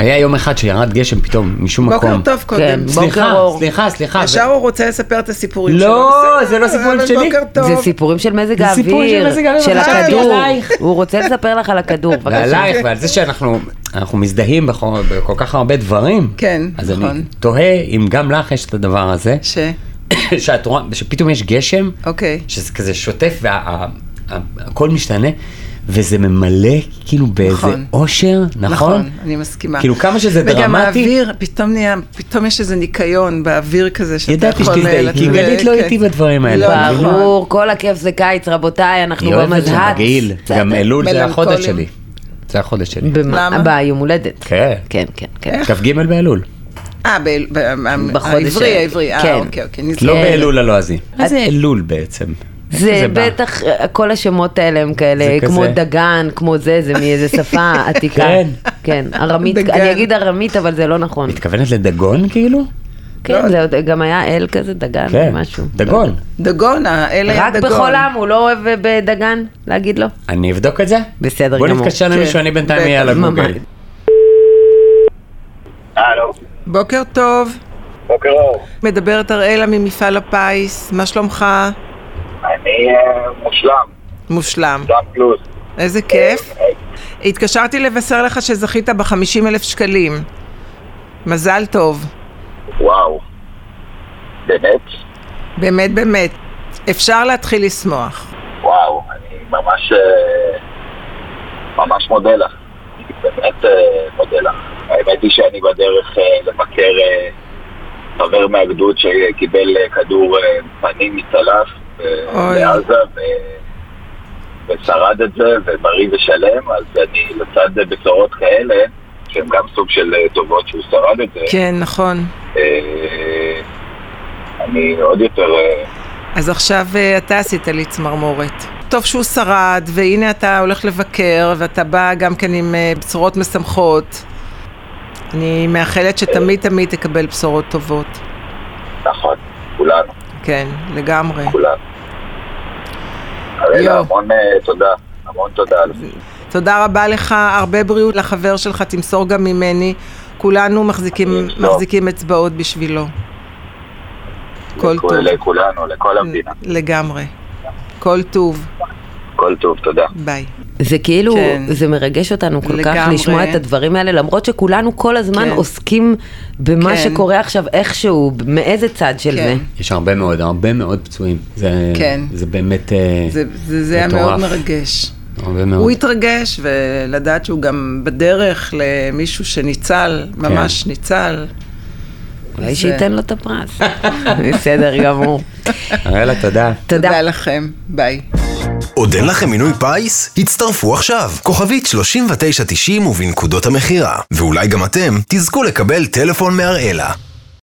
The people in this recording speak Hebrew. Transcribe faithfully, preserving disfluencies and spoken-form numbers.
היה יום אחד שירד גשם פתאום, משום מקום. בוקר טוב קודם. סליחה, סליחה, סליחה. ישר הוא רוצה לספר את הסיפורים שלו. לא, זה לא סיפורים שלי. זה סיפורים של מזג האוויר, של הכדור. הוא רוצה לספר לך על הכדור. ועלייך, ועל זה שאנחנו מזדהים בכל כך הרבה דברים. כן, אז אני תוהה אם גם לך יש את הדבר הזה. ש? שאת רואה, שפתאום יש גשם. אוקיי. שזה כזה שוטף והכל משתנה. וזה ממלא כאילו באיזה אושר, נכון? נכון, אני מסכימה. כאילו כמה שזה דרמטי. וגם האוויר, פתאום נהיה, פתאום יש איזה ניקיון באוויר כזה שאתה יכול... ידעתי שתזדהי, כי גלית לא איתי בדברים האלה. ברור, כל הכיף זה קיץ, רבותיי, אנחנו במזהת. היא אוהבת מגעיל, גם אלול זה החודש שלי. זה החודש שלי. למה? ביום הולדת. כן. כן, כן. כף ג' באלול. אה, העברי, העברי, אה, אוקיי, אוקיי. לא באלול הלועזי. מה זה אלול בעצם? זה בטח, כל השמות האלה הם כאלה, כמו דגן, כמו זה, זה מאיזה שפה עתיקה. כן. כן, ארמית, אני אגיד ארמית, אבל זה לא נכון. מתכוונת לדגון כאילו? כן, זה גם היה אל כזה, דגן, משהו. דגון. דגון, האל היה דגון. רק בכל עם, הוא לא אוהב בדגן, להגיד לו. אני אבדוק את זה? בסדר גמור. גמור. בוא נתקשר למישהו, אני בינתיים אהיה על הגוגל. הלו. בוקר טוב. בוקר אור. מדברת אראלה ממפעל הפיס, מה שלומך? אני מושלם. מושלם. מושלם פלוס. איזה כיף. התקשרתי לבשר לך שזכית ב-חמישים אלף שקלים. מזל טוב. וואו. באמת? באמת, באמת. אפשר להתחיל לשמוח. וואו, אני ממש, ממש מודה לך. באמת מודה לך. האמת היא שאני בדרך לבקר חבר מהגדוד שקיבל כדור פנים מצלף בעזה ושרד את זה ובריא ושלם, אז אני לצד בשורות כאלה שהן גם סוג של טובות שהוא שרד את זה. כן, נכון. אני עוד יותר... אז עכשיו אתה עשית לי צמרמורת. טוב שהוא שרד, והנה אתה הולך לבקר ואתה בא גם כן עם בשורות משמחות. אני מאחלת שתמיד תמיד תקבל בשורות טובות. נכון, כולנו. כן, לגמרי. כולנו. הרי המון תודה, המון תודה על זה. תודה רבה לך, הרבה בריאות לחבר שלך, תמסור גם ממני. כולנו מחזיקים, מחזיקים אצבעות בשבילו. כל טוב. לכולנו, לכל המדינה. לגמרי. כל טוב. כל טוב, תודה. ביי. זה כאילו, כן. זה מרגש אותנו כל לגמרי. כך לשמוע את הדברים האלה, למרות שכולנו כל הזמן כן. עוסקים במה כן. שקורה עכשיו איכשהו, מאיזה צד של כן. זה. יש הרבה מאוד, הרבה מאוד פצועים. זה, כן. זה באמת זה, זה, זה היה מאוד מרגש. הרבה מאוד. הוא התרגש, ולדעת שהוא גם בדרך למישהו שניצל, ממש כן. ניצל. אולי שייתן לו את הפרס. בסדר גמור. אראלה, תודה. תודה לכם, ביי. עוד אין לכם מינוי פייס? הצטרפו עכשיו, כוכבית שלושים ותשע תשעים ובנקודות המחירה, ואולי גם אתם תזכו לקבל טלפון מאראלה.